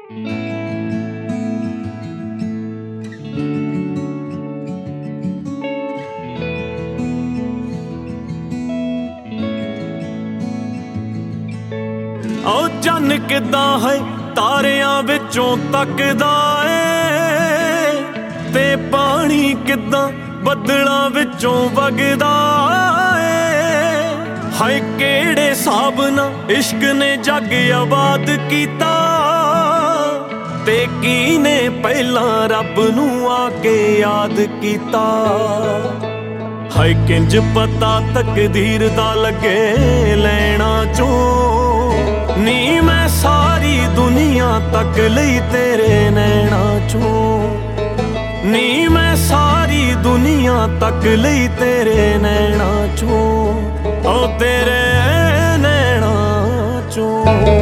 ਉਹ ਚੰਨ ਕਿੱਦਾਂ ਹੈ ਤਾਰਿਆਂ ਵਿੱਚੋਂ ਤੱਕਦਾ ਏ, ਤੇ ਪਾਣੀ ਕਿੱਦਾਂ ਬੱਦਲਾਂ ਵਿੱਚੋਂ ਵਗਦਾ ਏ। ਹਾਏ ਕਿਹੜੇ ਹਿਸਾਬ ਨਾਲ ਇਸ਼ਕ ਨੇ ਜੱਗ ਆਬਾਦ ਕੀਤਾ, ਤੇ ਕੀਨੇ ਪਹਿਲਾਂ ਰੱਬ ਨੂੰ ਆ ਕੇ ਯਾਦ ਕੀਤਾ। ਹਾਏ ਕਿੰਜ ਪਤਾ ਤਕਦੀਰ ਦਾ ਲੱਗੇ ਲੈਣਾ ਚੋਂ, ਨੀ ਮੈਂ ਸਾਰੀ ਦੁਨੀਆ ਤੱਕ ਲਈ ਤੇਰੇ ਨੈਣਾ ਚੋਂ, ਨੀ ਮੈਂ ਸਾਰੀ ਦੁਨੀਆ ਤੱਕ ਲਈ ਤੇਰੇ ਨੈਣਾ ਚੋਂ, ਓ ਤੇਰੇ ਨੈਣਾ ਚੋਂ।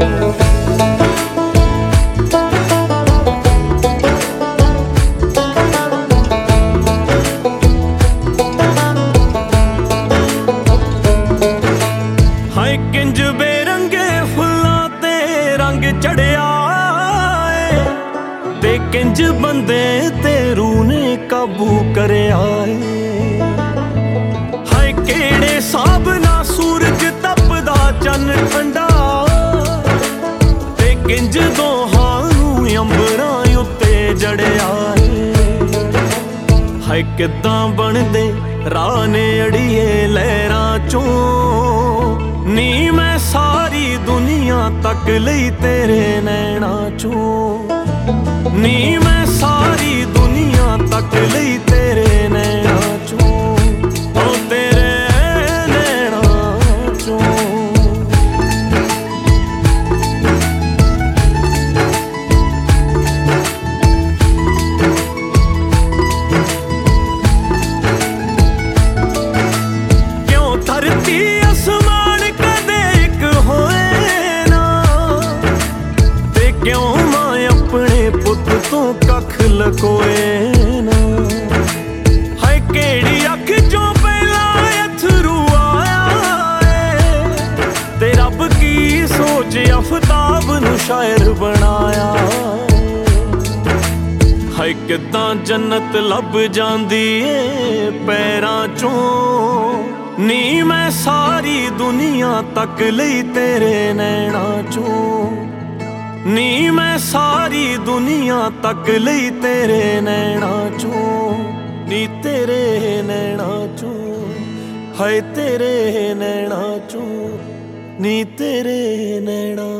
ਕਿੰਜ ਬੇਰੰਗੇ ਫੁੱਲਾਂ ਤੇ ਰੰਗ ਚੜਿਆ ਏ, ਤੇ ਕਿੰਜ ਬੰਦੇ ਤੇ ਰੂਹ ਨੇ ਕਾਬੂ ਕਰਿਆ ਏ। ਹਾਏ ਕਿਹੜੇ ਹਿਸਾਬ ਨਾਲ ਸੂਰਜ ਤਪਦਾ ਚੰਨ ਠੰਡਾ, ਤੇ ਕਿੰਜ ਦੋਹਾਂ ਨੂੰ ਅੰਬਰਾਂ ਉੱਤੇ ਜੜਿਆ ਏ। ਹਾਏ ਕਿੱਦਾਂ ਬਣਦੇ ਰਾਹ ਨੇ ਅੜੀਏ ਲਹਿਰਾਂ ਚੋਂ, ਨੀ ਮੈਂ ਸਾਰੀ ਦੁਨੀਆ ਤੱਕ ਲਈ ਤੇਰੇ ਨੈਣਾ ਚੋਂ, ਨੀ ਮੈਂ ਸਾਰੀ ਦੁਨੀਆ ਤੱਕ ਲਈ ਤੇਰੇ ਨੈਣਾ ਚੋਂ, ਓ ਤੇਰੇ ਨੈਣਾ ਚੋਂ। ਕਿਉਂ ਧਰਤੀ ਕਿਉਂ ਮਾਂ ਆਪਣੇ ਪੁੱਤ ਤੋਂ ਕੱਖ ਲਕੋਏ ਨਾ। ਹਾਏ ਕਿਹੜੀ ਅੱਖ ਚੋਂ ਪਹਿਲਾਂ ਅਥਰੂ ਆਇਆ ਏ, ਤੇ ਰੱਬ ਕੀ ਸੋਚ ਆਫਤਾਬ ਨੂੰ ਸ਼ਾਇਰ ਬਣਾਇਆ। ਹਾਏ ਕਿੱਦਾਂ ਜੰਨਤ ਲੱਭ ਜਾਂਦੀ ਏ ਪੈਰਾਂ ਚੋਂ, ਨੀ ਮੈਂ ਸਾਰੀ ਦੁਨੀਆ ਤੱਕ ਲਈ ਤੇਰੇ ਨੈਣਾ ਚੋਂ, ਨੀ ਮੈਂ ਸਾਰੀ ਦੁਨੀਆ ਤੱਕ ਲਈ ਤੇਰੇ ਨੈਣਾ ਚੋਂ, ਨੀ ਤੇਰੇ ਨੈਣਾ ਚੋਂ। ਹਾਏ ਤੇਰੇ ਨੈਣਾ ਚੋਂ, ਨੀ ਤੇਰੇ ਨੈਣਾ